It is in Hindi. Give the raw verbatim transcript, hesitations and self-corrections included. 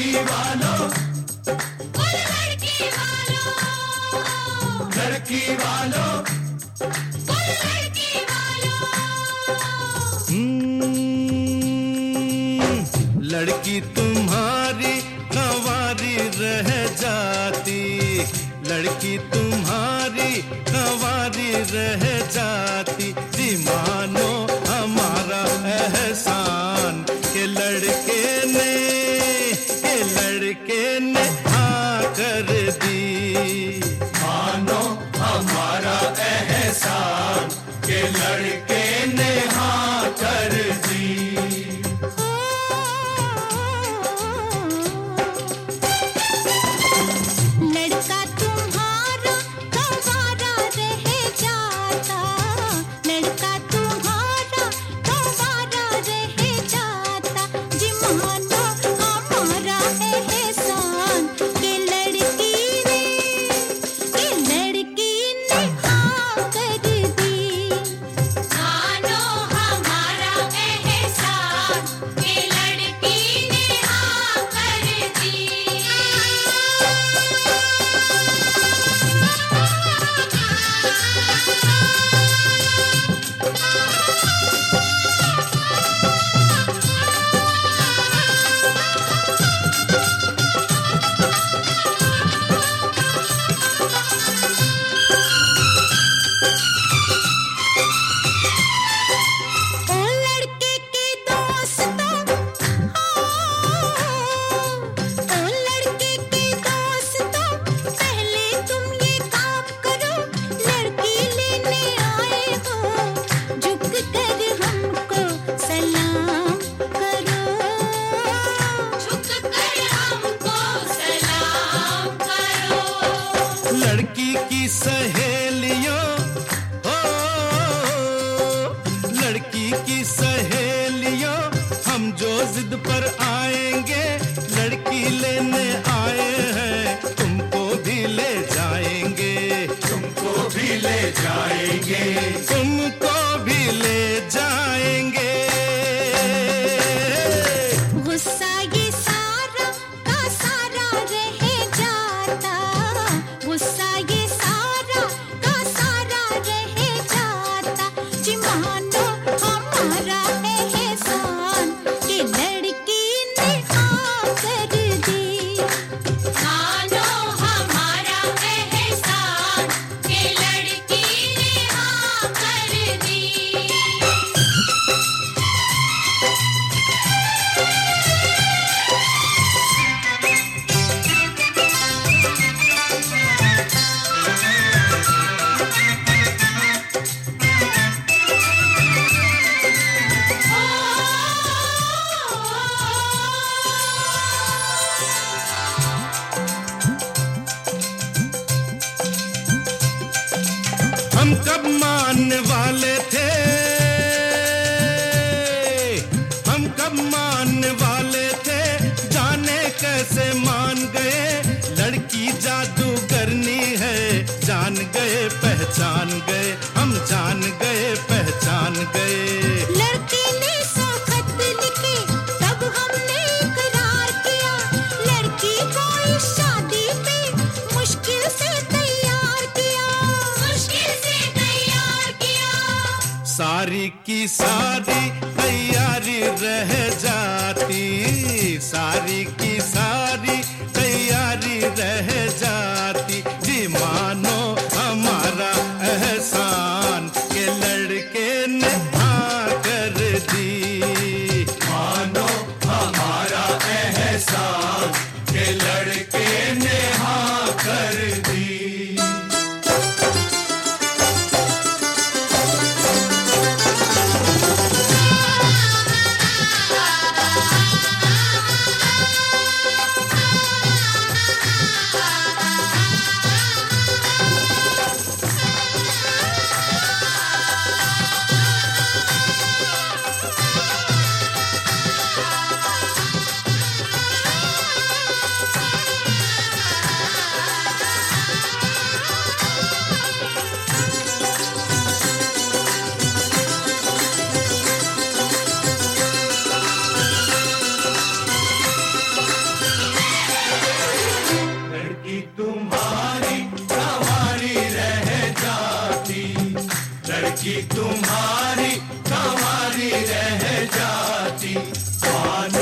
लड़की वालों, बोलो लड़की वालों, लड़की वालों, बोलो लड़की वालों। हम्म, लड़की तुम्हारी कंवारी रह जाती, लड़की तुम्हारी कंवारी रह जाती, जी मानो हमारा एहसान के लड़के ने, के लड़के ने हाँ कर दी। मानो हमारा एहसान के लड़के ने हाँ कर दी। लड़का तुम्हारा कंवारा रह जाता, लड़का तुम्हारा कंवारा रह जाता, जी मानो हमारा एहसान के लड़की ने, के लड़की ने हाँ कर दी। मानो हमारा एहसान के लड़की ने हाँ कर दी। ओ लड़के के दोस्तों, ओ लड़के के दोस्तों, पहले तुम ये काम करो, लड़की लेने आए हो, झुक कर हमको सलाम करो, झुक कर हमको सलाम करो। लड़की की सहेलियों, हो लड़की की सहेलियों, हम जो जिद पर आएंगे, लड़की लेने आए हैं, तुमको भी ले जाएंगे, तुमको भी ले जाएंगे, तुमको भी ले जाएंगे। गुस्सा ये सारा का सारा रह जाता, गुस्सा ये सारा का सारा रह जाता, जी मानो हमारा एहसान के लड़की ने हाँ कर दी। मानो हमारा एहसान के लड़की ने हाँ कर दी। हम कब मानने वाले थे, हम कब मानने वाले थे, जाने कैसे मान गए, लड़की जादूगरनी है, जान गए पहचान गए, हम जान गए पहचान गए। लड़के ने सौ खत लिखे, तब हमने इकरार किया, लड़की को इस शादी पे मुश्किल से तैयार किया, मुश्किल से तैयार किया। सारी की सारी तैयारी रह जाती, सारी की सारी तैयारी रह जाती, जी मानो हमारा एहसान के लड़के ने हाँ कर दी। मानो हमारा एहसान के लड़के ने हाँ कर दी। आ मानो